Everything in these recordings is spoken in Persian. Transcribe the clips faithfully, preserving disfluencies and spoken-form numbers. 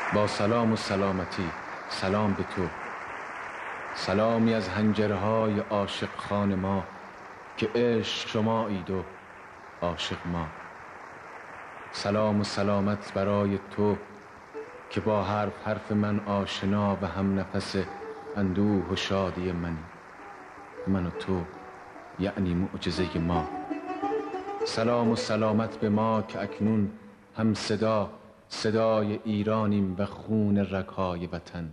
با سلام و سلامتی سلام به تو، سلامی از حنجرهای عاشق خان ما که عشق شمایید و عاشق ما. سلام و سلامت برای تو که با حرف حرف من آشنا و هم نفس اندوه و شادی منی، من و تو یعنی معجزه ما. سلام و سلامت به ما که اکنون هم صدا صدای ایرانیم و خون رگ‌های وطن.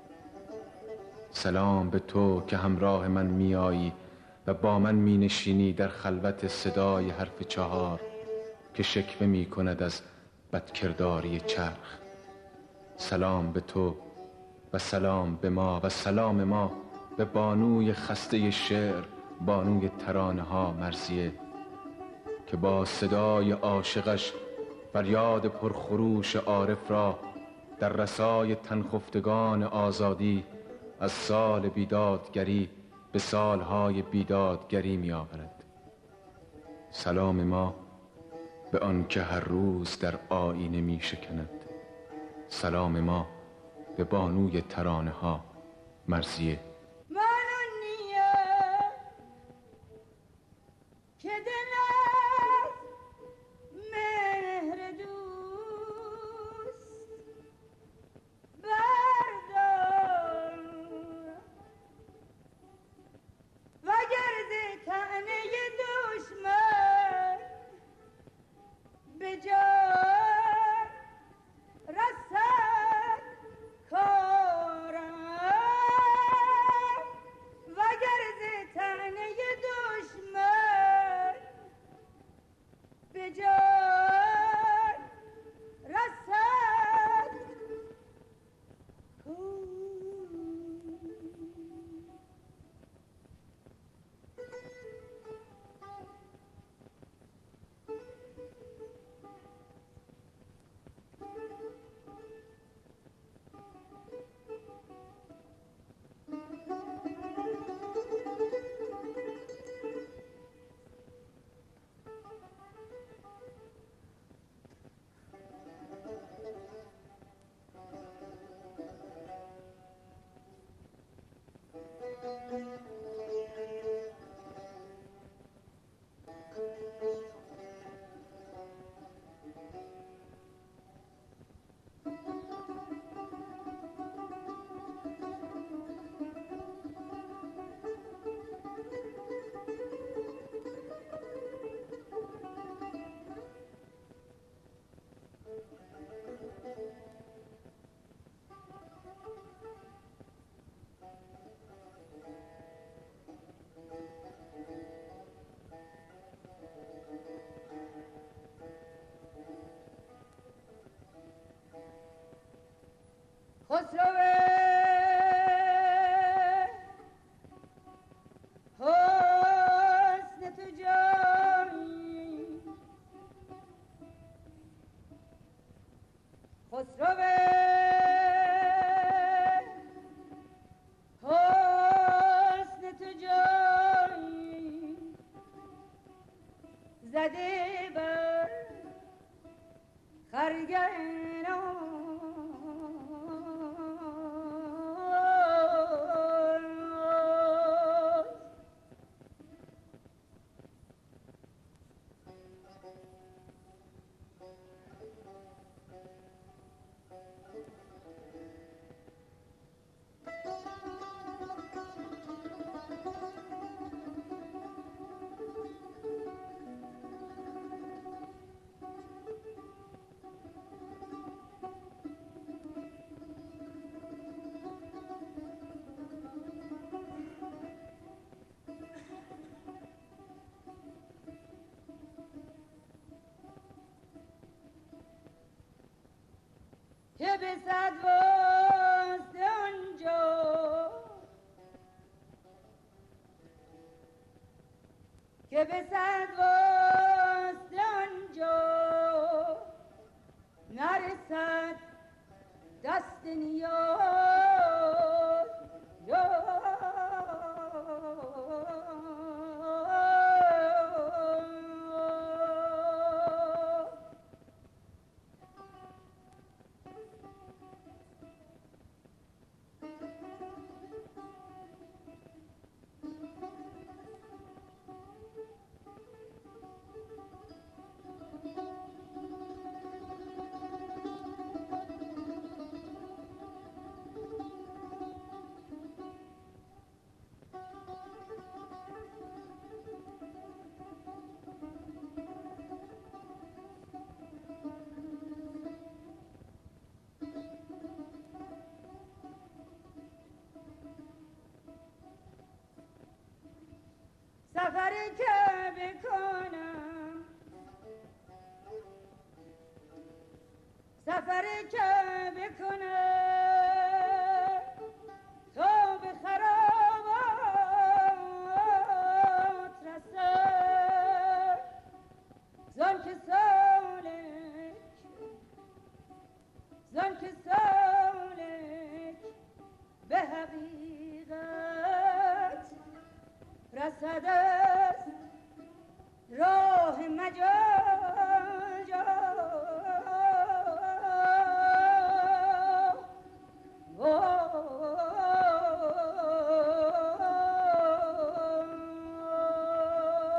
سلام به تو که همراه من میایی و با من می نشینی در خلوت صدای حرف چهار که شکوه می کند از بدکرداری چرخ. سلام به تو و سلام به ما و سلام ما به بانوی خسته شعر، بانوی ترانه ها مرضیه که با صدای عاشقش فریاد پرخروش عارف را در رسای تنخفتگان آزادی از سال بیدادگری به سالهای بیدادگری می آورد. سلام ما به آن که هر روز در آینه می شکند. سلام ما به بانوی ترانه ها مرضیه. که به صد واسه آنجا که به صد واسه آنجا نرسد دست نیاز سفری که بکنم سفری که بکنم تا به خرابات رسم زن که سالک زن که سالک به حقیقت رسد